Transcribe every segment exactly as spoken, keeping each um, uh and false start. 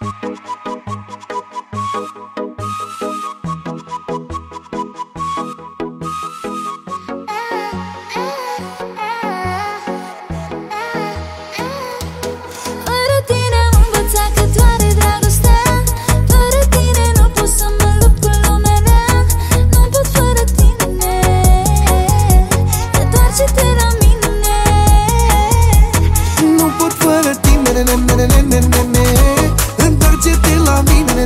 Întoarce-te la mine,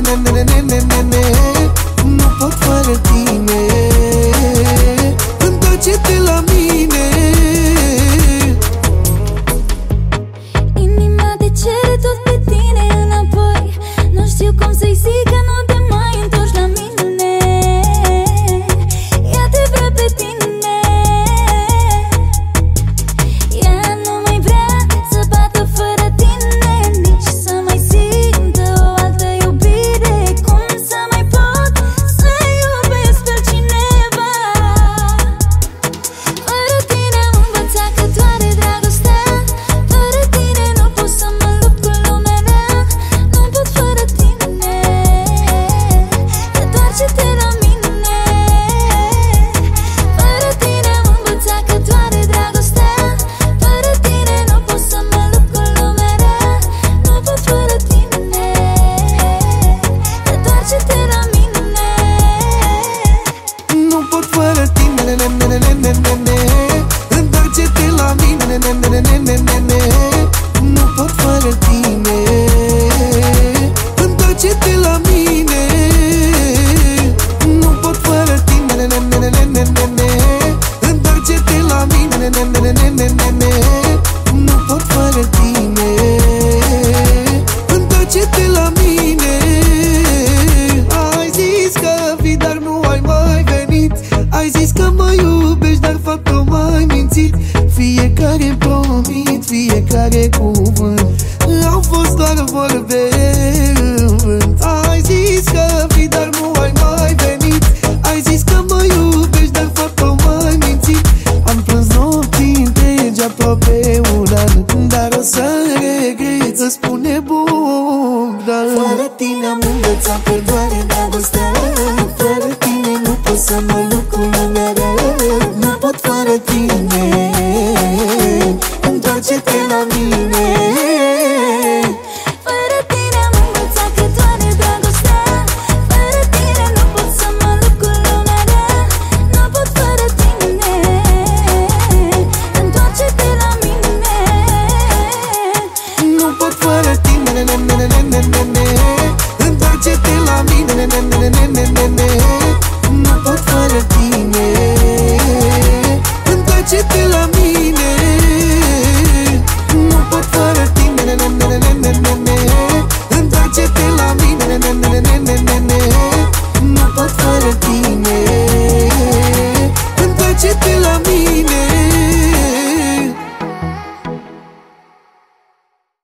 nu pot fără tine. Întoarce-te la mine. Inima te cere tot pe tine înapoi. Nu știu cum să-i zic că nu te mai întorci la mine. Ea te vrea pe tine. Ea nu mai vrea să bată fără tine, nici să mai simtă o altă iubire. Cum să mai pot să iubesc pe cineva? Fără tine am învățat că doare dragostea. Fără tine nu pot să mă lupt cu lumea rea. Nu pot fără tine. Întoarce-te la mine. Fără tine am învățat că doare dragostea. Fără tine nu pot să mă lupt cu lumea rea. Nu pot fără tine. Întoarce-te la mine. Nu pot fără tine. Întoarce-te la mine. Nu pot fără tine. Întoarce-te la mine. Nu pot fără tine. Întoarce-te la mine. Nu pot fără tine. Întoarce-te la mine. Ai zis că vii, dar nu ai mai venit. Ai zis că mă iubești, dar faptul m-ai mințit. Fiecare promit, fiecare cuvânt au fost doar vorbe în vânt. Ai zis că vii, dar nu ai mai venit. Ai zis că mă iubești, dar faptul m-ai mințit. Am plâns nopți întregi, aproape un an, dar o să regret, să spune Bogdan. Fără tine am învățat că doare dragostea. Fără tine nu pot să mă lupt cu lumea rea. Nu pot fără tine. Întoarce-te la mine. Fără tine am învățat că doare dragostea. Fără tine nu pot să mă lupt cu lumea rea. Nu pot fără tine. Întoarce-te la mine. Nu pot fără tine. Întoarce-te la mine. Nu pot fără tine. Întoarce-te la mine. Nu pot fără tine. Întoarce-te la mine. Nu pot fără tine. Întoarce-te la mine.